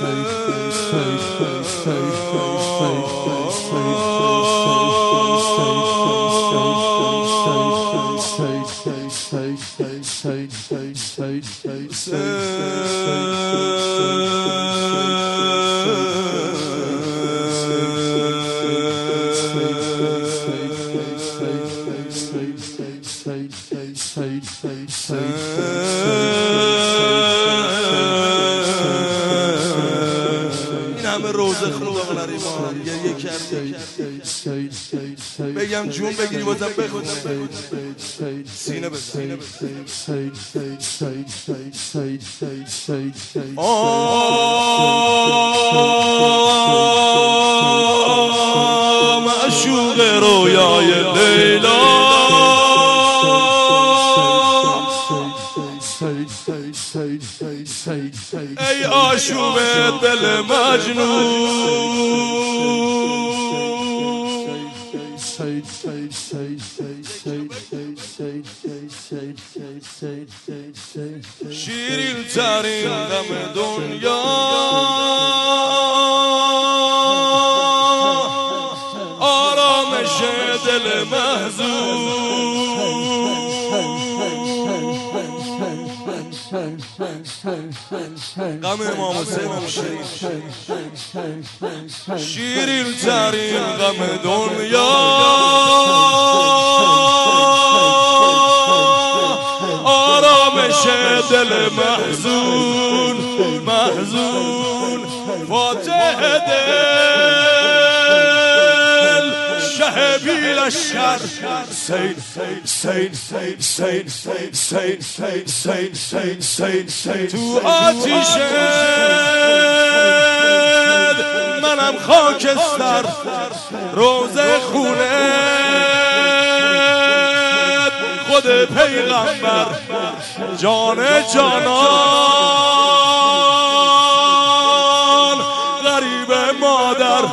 ای این همه روزه خوب نریمان گریه کردی بگم جون بگیری بازم بخونم سینه بزن معشوق رویای لیلا ای آشوب دل مجنون شیرین ترین غم دنیا آرامش دل محزون غم امام حسینم شیرین ترین غم دنیا آرامش دل محزون فاتح دل شه بیلشر تو آتیش منم خاکستر روزه خونه خود پیغمبر جان جانان غریب مادر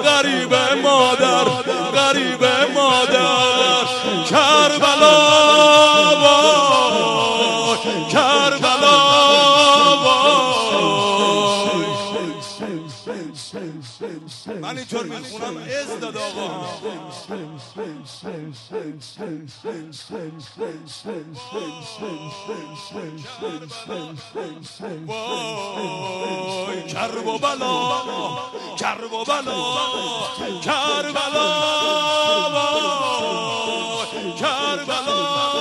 کربلا وای کربلا وای من اینطور میخونم از داد آقا وای کرب و بلا کربلا وای کربلا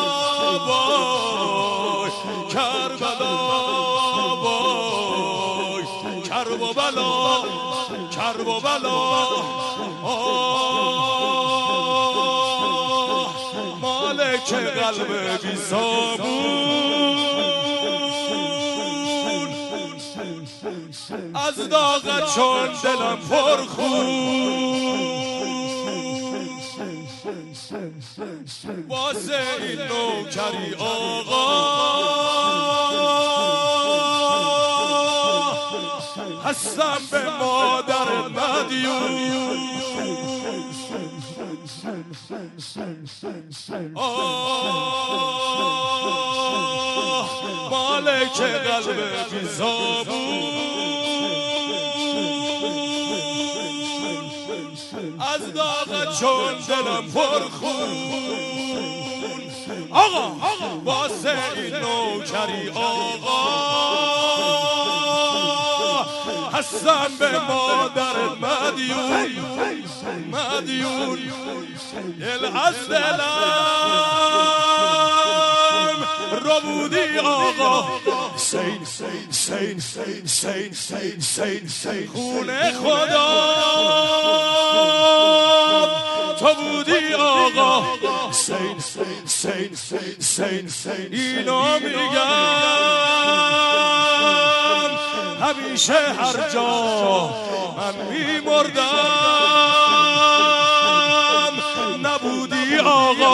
وای کرب و بلا مالک قلب بی صابون از داغت چون دلم پرخون واسه این نوکری آقا هستم به مادر مدیون مالک قلب بی صابون از داغ چون دلم پرخون آقا واسه این نوکری آقا هستم به مادر مدیون دل از دلم رو بودی آقا خونه خدا تو بودی آقا اینو میگم همیشه هر جا من میمردم نبودی آقا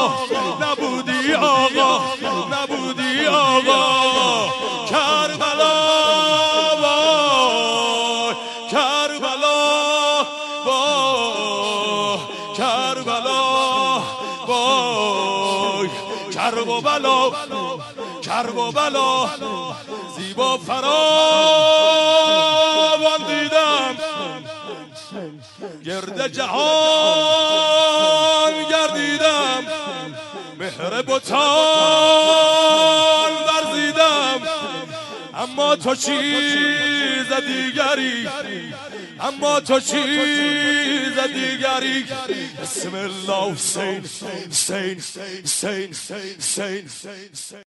کربلا وای کربلا وای کرب و بلا زیبا فراوان دیدم گرد جهان گردیدم مهر بتان ورزیدم اما تو چیز دیگری اما تو چیز دیگری بسم الله حسین حسین حسین حسین حسین